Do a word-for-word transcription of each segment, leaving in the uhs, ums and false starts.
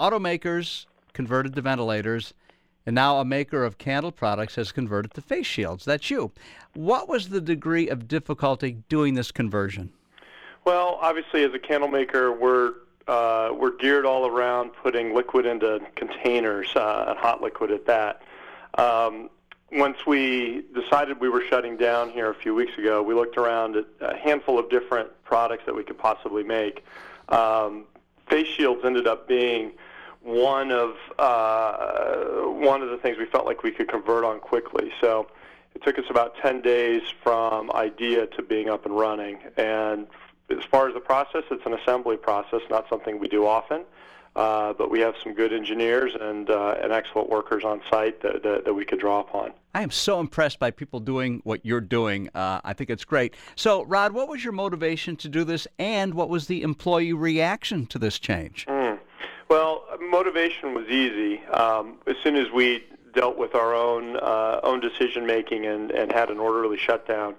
automakers converted to ventilators, and now a maker of candle products has converted to face shields. That's you. What was the degree of difficulty doing this conversion? Well, obviously, as a candle maker, we're uh, we're geared all around putting liquid into containers, uh, hot liquid at that. Um, once we decided we were shutting down here a few weeks ago, we looked around at a handful of different products that we could possibly make. Um, face shields ended up being one of uh, one of the things we felt like we could convert on quickly. So it took us about ten days from idea to being up and running. And as far as the process, it's an assembly process, not something we do often. Uh, but we have some good engineers and uh, and excellent workers on site that, that, that we could draw upon. I am so impressed by people doing what you're doing. Uh, I think it's great. So, Rod, what was your motivation to do this, and what was the employee reaction to this change? Mm. Well, motivation was easy. Um, as soon as we dealt with our own uh, own decision making and, and had an orderly shutdown,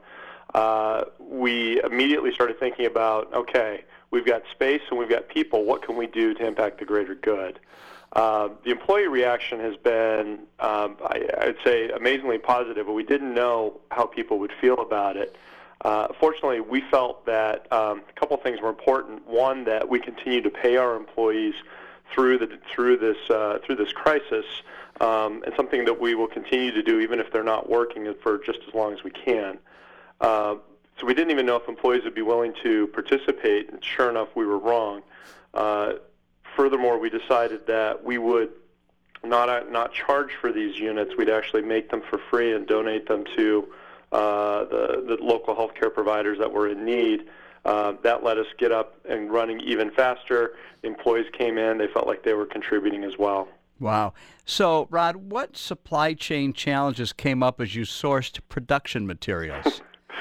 uh, we immediately started thinking about, okay, we've got space and we've got people. What can we do to impact the greater good? Uh, the employee reaction has been, um, I, I'd say, amazingly positive, but we didn't know how people would feel about it. Uh, fortunately, we felt that um, a couple things were important. One, that we continue to pay our employees through the through this uh, through this crisis, um, and something that we will continue to do even if they're not working for just as long as we can. Uh, so we didn't even know if employees would be willing to participate, and sure enough, we were wrong. Uh, furthermore, we decided that we would not uh, not charge for these units. We'd actually make them for free and donate them to uh, the, the local healthcare providers that were in need. Uh, that let us get up and running even faster. The employees came in. They felt like they were contributing as well. Wow. So, Rod, what supply chain challenges came up as you sourced production materials?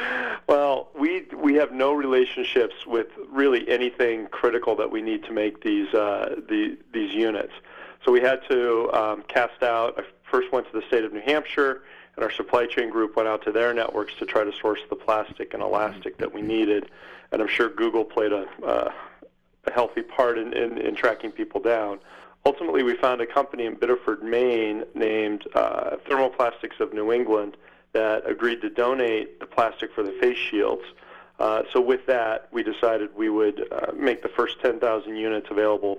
Well, we we have no relationships with really anything critical that we need to make these uh, the, these units. So we had to um, cast out. I first went to the state of New Hampshire, and our supply chain group went out to their networks to try to source the plastic and elastic that we needed. And I'm sure Google played a, uh, a healthy part in, in, in tracking people down. Ultimately, we found a company in Biddeford, Maine, named uh, Thermoplastics of New England, that agreed to donate the plastic for the face shields. Uh, so with that, we decided we would uh, make the first ten thousand units available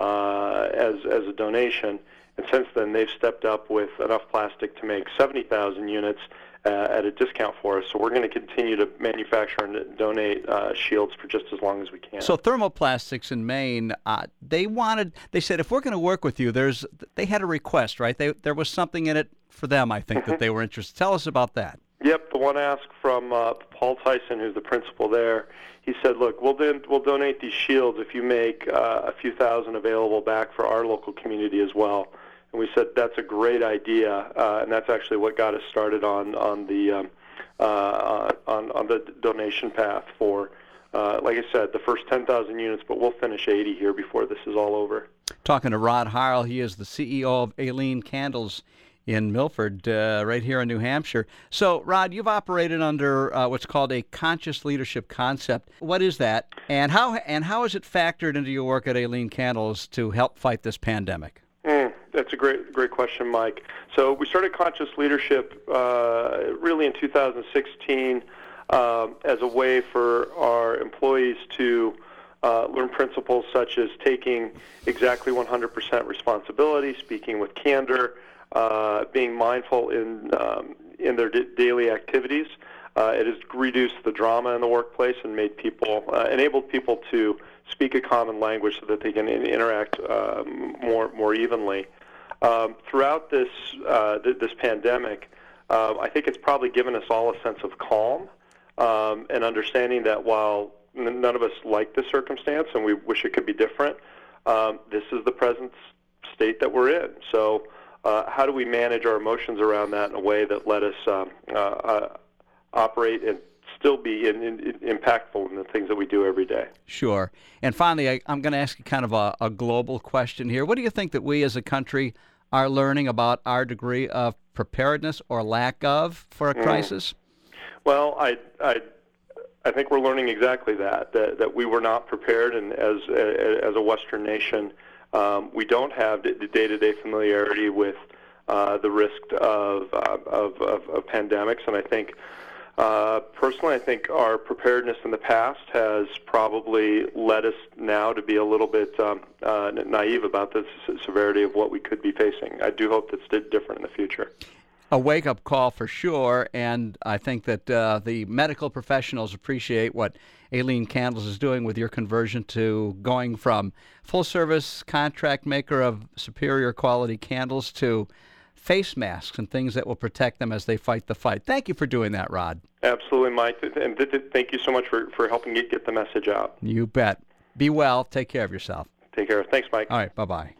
uh, as, as a donation. And since then, they've stepped up with enough plastic to make seventy thousand units uh, at a discount for us. So we're going to continue to manufacture and donate uh, shields for just as long as we can. So Thermoplastics in Maine, uh, they wanted, they said, if we're going to work with you, there's, they had a request, right? They, there was something in it for them, I think, that they were interested. Tell us about that. Yep, the one ask from uh, Paul Tyson, who's the principal there. He said, look, we'll, do, we'll donate these shields if you make uh, a few thousand available back for our local community as well. And we said, that's a great idea, uh, and that's actually what got us started on, on, the, um, uh, on, on the donation path for, uh, like I said, the first ten thousand units, but we'll finish eighty here before this is all over. Talking to Rod Harle, he is the C E O of Alene Candles in Milford, uh, right here in New Hampshire. So, Rod, you've operated under uh, what's called a conscious leadership concept. What is that, and how and how is it factored into your work at Alene Candles to help fight this pandemic? Mm, that's a great, great question, Mike. So we started Conscious Leadership uh, really in two thousand sixteen uh, as a way for our employees to uh, learn principles such as taking exactly one hundred percent responsibility, speaking with candor, uh, being mindful in um, in their d- daily activities. Uh, it has reduced the drama in the workplace and made people, uh, enabled people to speak a common language so that they can in- interact um, more more evenly. Um, throughout this uh, th- this pandemic, uh, I think it's probably given us all a sense of calm um, and understanding that while n- none of us like this circumstance and we wish it could be different, um, this is the present state that we're in. So uh, how do we manage our emotions around that in a way that let us um, uh, uh, operate and still be in, in, in impactful in the things that we do every day? Sure. And finally, I, I'm going to ask you kind of a, a global question here. What do you think that we as a country are learning about our degree of preparedness or lack of for a mm. crisis? Well, I, I, I think we're learning exactly that, that, that we were not prepared, and as, as a Western nation, Um, we don't have the the day-to-day familiarity with uh, the risk of, uh, of, of, of pandemics, and I think Uh, personally, I think our preparedness in the past has probably led us now to be a little bit um, uh, naive about the severity of what we could be facing. I do hope that's different in the future. A wake-up call for sure, and I think that uh, the medical professionals appreciate what Alene Candles is doing with your conversion to going from full-service contract maker of superior quality candles to face masks and things that will protect them as they fight the fight. Thank you for doing that, Rod. Absolutely, Mike. And th- th- thank you so much for, for helping get, get the message out. You bet. Be well. Take care of yourself. Take care. Thanks, Mike. All right. Bye-bye.